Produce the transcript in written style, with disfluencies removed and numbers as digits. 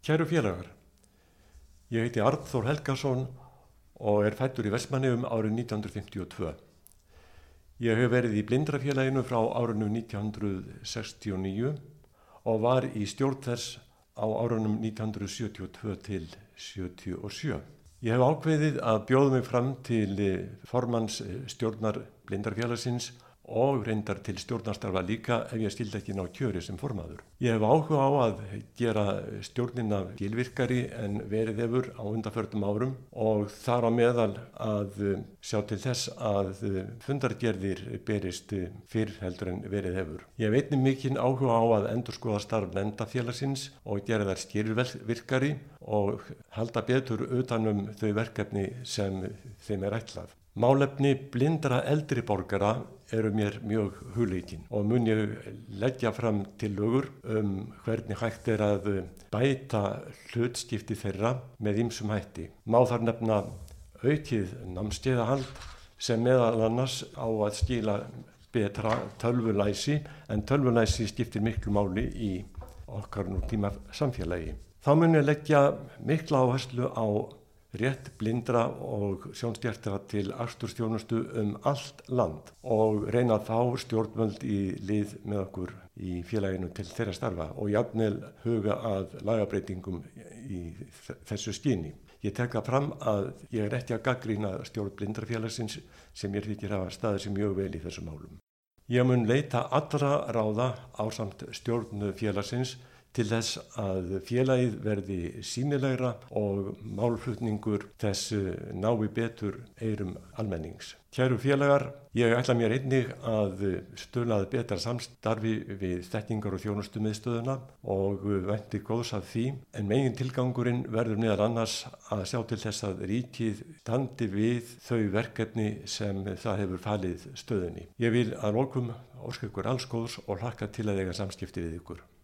Kæru félagar, ég heiti Arnþór Helgason og fæddur í Vestmannaeyjum árið 1952. Ég hef verið í Blindrafélaginu frá árinu 1969 og var í stjórn þess á árunum 1972 til 77. Ég hef ákveðið að bjóða mig fram til formanns stjórnar Blindrafélagsins og reyndar til stjórnarstarfa líka ef ég skildi ekki ná kjöri sem formaður. Ég hef áhuga á að gera stjórnina skilvirkari en verið hefur á undanförnum árum og þar á meðal að sjá til þess að fundargerðir berist fyrr heldur en verið hefur. Ég hef einnig mikinn áhuga á að endurskoða starf nefndafélagsins og gera þær skilvirkari og halda betur utan þau verkefni sem þeim ætlað. Málefni blindra eldri borgara eru mér mjög hugleikin og mun ég leggja fram tillögur hvernig hægt að bæta hlutskipti þeirra með ýmsum hætti. Má þar nefna aukið námskeiðahald sem meðal annars á að skila betra tölvulæsi, en tölvulæsi skiptir miklu máli í okkar nútíma samfélagi. Þá mun ég leggja mikla áherslu á rétt blindra og sjónskertra til akstursþjónustu allt land og reyna að fá stjórnvöld í lið með okkur í félaginu til þeirra starfa og jafnvel huga að lagabreytingum í þessu skyni. Ég tek það fram að ég ekki að gagnrýna stjórn Blindrafélagsins sem ég þykir hafa staðið sig mjög vel í þessum málum. Ég mun leita allra ráða ásamt stjórn félagsins til þess að félagið verði sýnilegra og málflutningur þess nái betur eyrum almennings. Kæru félagar, ég ætla mér einnig að stuðla að betra samstarfi við þekkingar- og þjónustumiðstöðuna og vænti góðs af því, en megin tilgangurinn verður meðal annars að sjá til þess að ríkið standi við þau verkefni sem það hefur falið stöðinni. Ég vil að lokum óska ykkur alls góðs og hlakka til að eiga samskipti við ykkur.